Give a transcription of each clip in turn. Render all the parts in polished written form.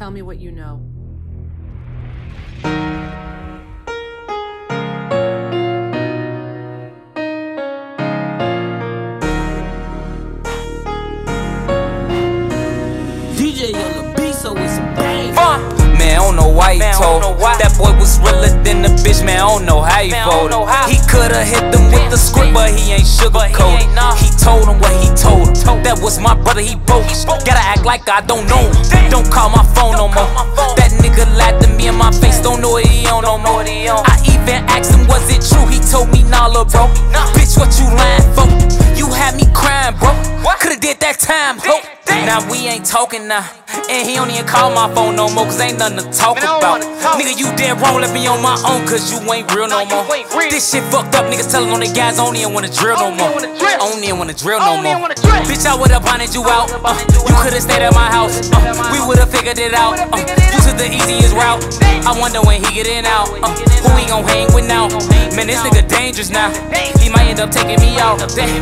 Tell me what you know. DJ on the beat, so it's a bang. Man, I don't know why he told. That boy was realer than the bitch, man, I don't know how he voted. He coulda hit them with the script, but he ain't sugarcoated. He told him what he told him. That was my brother, he broke. Gotta act like I don't know him. Don't call my phone no more. That nigga lied to me in my face, don't know what he on no more. I even asked him, was it true? He told me, nah, lil' bro. Bitch, what you lying for? You had me crying, bro. Coulda did that time, ho. Now we ain't talking now. And he don't even call my phone no more, cause ain't nothing to talk about. Nigga, you dead wrong, let me on my own, cause you ain't real no more. This shit fucked up, niggas telling on the guys, I don't even wanna drill no more. I don't even wanna drill no more. Bitch, I would've bonded you out. You could've stayed at my house. We would've figured it out. You took the easiest route. I wonder when he get in out. Who he gon' hang with now? Man, this nigga dangerous now. He might end up taking me out.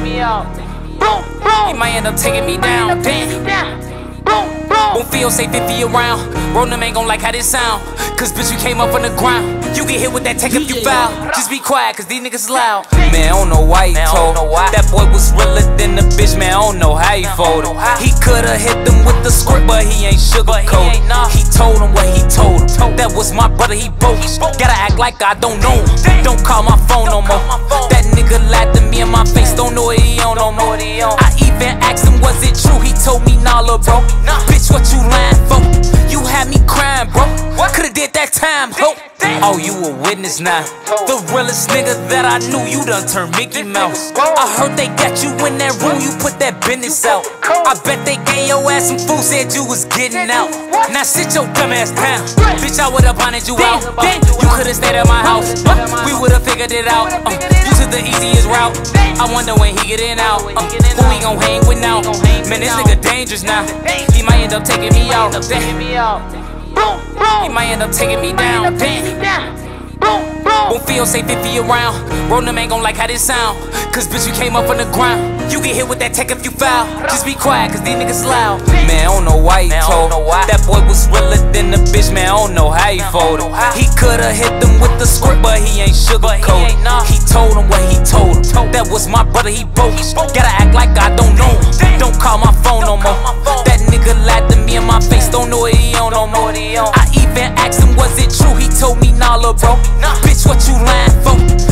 He might end up taking me down. Won't feel safe if he around. Rollin' ain't gon' like how this sound. Cause bitch, you came up on the ground. You get hit with that take if you foul. Just be quiet, cause these niggas loud. Man, I don't know why he told. That boy was realer than the bitch, man, I don't know how he folded. He coulda hit them with the script, but he ain't sugarcoated. He told him what he told him. That was my brother, he broke. Gotta act like I don't know him. Don't call my phone no more. That nigga lied to me in my face, don't know what he on no more. I even asked him, was it true? He told me, nah, lil' bro. Bitch, what you lying for? You had me crying, bro. Coulda did that time, ho. Oh, you a witness now. The realest nigga that I knew, you done turned Mickey Mouse. I heard they got you in that room, you put that business out. I bet they gave your ass some food, said you was getting out. Now sit your dumb ass down. Bitch, I would've bonded you out. You coulda stayed at my house. We would've figured it out. You took the easiest route. I wonder when he get in out. Who he gon' hang with now? Man, this nigga dangerous now. He might end up taking me out. He might end up taking me down. Won't feel safe if he around. Rollin' ain't gon' like how this sound. Cause bitch, you came up on the ground. You get hit with that tech if you foul. Just be quiet, cause these niggas loud. Man, I don't know why he told. That boy was realer than the bitch, man, I don't know how he folded. He coulda hit them with the script, but he ain't sugarcoated. He told him what he told him. That was my brother, he broke. Gotta act like I don't know him. Don't call my phone no more. That nigga lied to me in my face, don't know what he on no more. I even asked him, was it true? He told me, nah, lil' bro. Bitch, what you lying for?